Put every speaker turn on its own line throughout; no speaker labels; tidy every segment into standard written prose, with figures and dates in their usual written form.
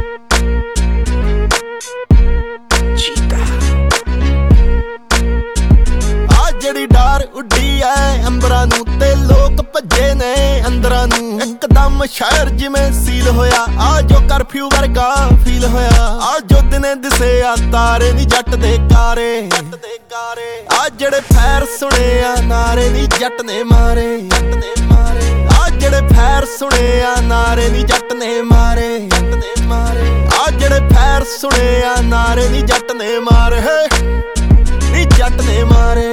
ਜਿਹੜੀ ਡਾਰ ਉੱਡੀ ਐ ਅੰਬਰਾਂ ਨੂੰ ਤੇ ਲੋਕ ਭੱਜੇ ਨੇ ਅੰਦਰਾਂ ਨੂੰ ਇੱਕਦਮ ਸ਼ਹਿਰ ਜਿਵੇਂ ਸੀਲ ਹੋਇਆ ਆ ਜੋ ਕਰਫਿਊ ਵਰਗਾ ਫੀਲ ਹੋਇਆ ਆ ਜੋ ਦਿਨੇ ਦਿਸੇ ਆ ਤਾਰੇ ਨੀ ਜੱਟ ਦੇ ਕਾਰੇ ਆ ਜਿਹੜੇ ਫੈਰ ਸੁਣੇ ਆ ਨਾਰੇ ਨੀ ਜੱਟ ਨੇ ਮਾਰੇ ਆ ਜਿਹੜੇ ਫੈਰ ਸੁਣੇ ਆ ਨਾਰੇ ਨੀ ਜੱਟ ਨੇ ਮਾਰੇ ਆ ਜਿਹੜੇ ਫੈਰ ਸੁਣੇ ਆ ਨਾਰੇ ਨੀ ਜੱਟ ਨੇ ਮਾਰੇ ਨੀ ਜੱਟ ਨੇ ਮਾਰੇ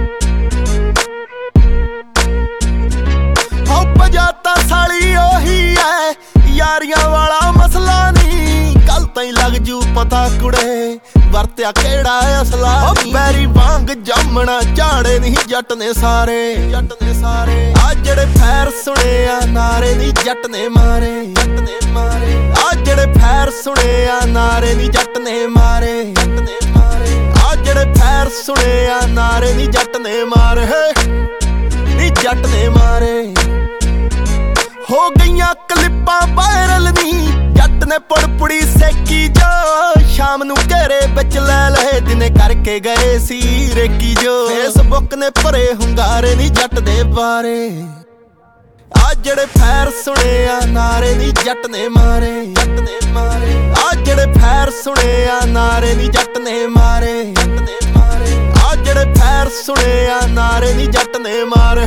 ਤਾਂ ਸਾਲੀ ਉਹੀ ਐ ਯਾਰੀਆਂ ਵਾਲਾ ਮਸਲਾ ਨੀ ਕੱਲ ਤਾਈਂ ਲੱਗ ਜੂ ਪਤਾ ਕੁੜੇ ਵਰਤਿਆ ਕਿਹੜਾ ਅਸਲਾ ਬੈਰੀ ਵਾਂਗ ਜਾਮਣਾ ਝਾੜੇ ਨਹੀਂ ਜੱਟ ਨੇ ਸਾਰੇ ਆ ਜਿਹੜੇ ਫੈਰ ਸੁਣੇ ਆ ਨਾਰੇ ਨੀ ਜੱਟ ਨੇ ਮਾਰੇ ਆ ਜਿਹੜੇ ਫੈਰ ਸੁਣੇ ਆ ਨਾਰੇ ਨੀ ਜੱਟ ਨੇ ਮਾਰੇ ਆ ਜਿਹੜੇ ਫੈਰ ਸੁਣੇ ਆ ਨਾਰੇ ਨੀ ਜੱਟ ਨੇ ਮਾਰੇ ਨੀ ਜੱਟ ਨੇ ਮਾਰੇ ਹੋ ਗਈਆਂ ਕਲਿੱਪਾਂ ਵਾਇਰਲ ਨੀ ਜੱਟ ਨੇ ਪੁੜਪੁੜੀ ਸੇਕੀ ਜੋ ਸ਼ਾਮ ਨੂੰ ਘੇਰੇ ਵਿੱਚ ਲੈ ਲਏ ਦਿਨੇ ਕਰਕੇ ਗਏ ਸੀ ਰੇਕੀ ਜੋ ਫੇਸਬੁੱਕ ਨੇ ਭਰੇ ਹੁੰਗਾਰੇ ਨੀ ਜੱਟ ਦੇ ਬਾਰੇ ਆ ਜਿਹੜੇ ਫੈਰ ਸੁਣੇ ਆ ਨਾਰੇ ਨੀ ਜੱਟ ਨੇ ਮਾਰੇ ਆ ਜਿਹੜੇ ਫੈਰ ਸੁਣੇ ਆ ਨਾਰੇ ਨੀ ਜੱਟ ਨੇ ਮਾਰੇ ਆ ਜਿਹੜੇ ਫੈਰ ਸੁਣੇ ਆ ਨਾਰੇ ਨੀ ਜੱਟ ਨੇ ਮਾਰੇ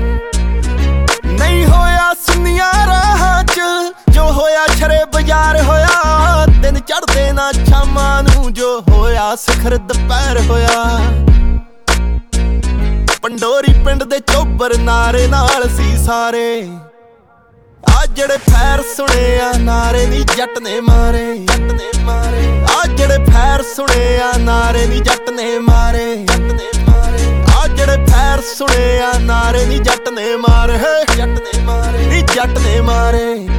ਨਹੀਂ ਹੋਇਆ ਸੁਨੀਆਂ ਰਾਹਾਂ ਚ ਜੋ ਹੋਇਆ ਸ਼ਰੇ ਬਾਜ਼ਾਰ ਹੋਇਆ ਦਿਨ ਚੜ੍ਹਦੇ ਨਾ ਸ਼ਾਮਾਂ ਨੂੰ ਜੋ ਹੋਇਆ ਸਿਖਰ ਦੁਪਹਿਰ ਹੋਇਆ ਪੰਡੋਰੀ ਪਿੰਡ ਦੇ ਚੋਬਰ ਨਾਰੇ ਨਾਲ ਸੀ ਸਾਰੇ ਆ ਜਿਹੜੇ ਫੈਰ ਸੁਣੇ ਆ ਨਾਰੇ ਨੀ ਜੱਟ ਨੇ ਮਾਰੇ ਆ ਜਿਹੜੇ ਫੈਰ ਸੁਣੇ ਆ ਨਾਰੇ ਨੀ ਜੱਟ ਨੇ ਮਾਰੇ ਆ ਜਿਹੜੇ ਫੈਰ ਸੁਣੇ ਆ ਨਾਰੇ ਨੀ ਜੱਟ ਨੇ ਮਾਰੇ ਨੀ ਜੱਟ ਨੇ ਮਾਰੇ